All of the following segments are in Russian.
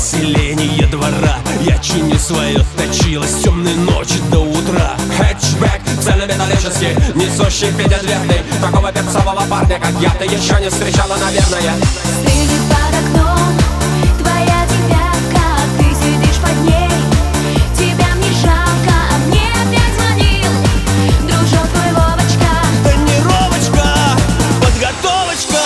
население двора. Я чиню свое точилось темной ночи до утра. Хэтчбэк цельнометаллический, несущий пятидверный. Такого перцового парня, как я, ты еще не встречала, наверное. Стынет под окном твоя девятка, ты сидишь под ней. Тебя мне жалко, а мне опять звонил дружок твой Вовочка. Тонировочка, подготовочка.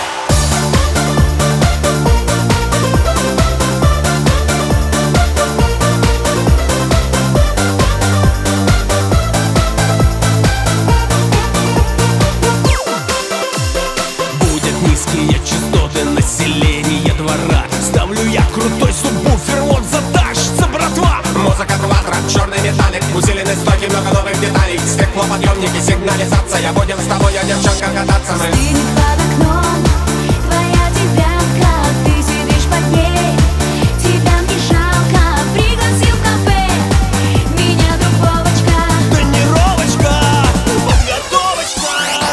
Низкие частоты населения двора. Ставлю я крутой субвуфер, вот затащится братва. Музыка квадро, черный металлик, усиленный стойки, много новых деталей. Стеклоподъемники, сигнализация, будем с тобой, девчонка, кататься мы. Стынет под окном твоя девятка, ты сидишь под ней. Тебя мне жалко, пригласил в кафе меня друг Вовочка. Тонировочка, подготовочка.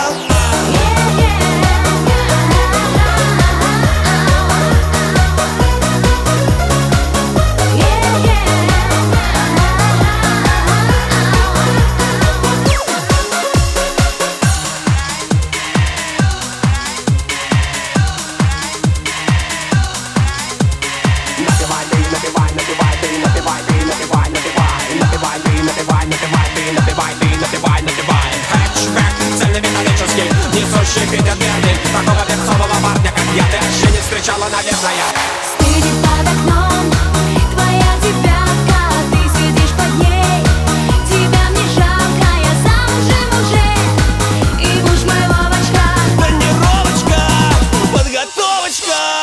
Несущий пятидверный, такого перцового парня, как я, ты еще не встречала, наверное. Стынет под окном твоя девятка, ты сидишь под ней. Тебя мне жалко, я замужем уже, и муж мой Вовочка. Тонировочка, подготовочка.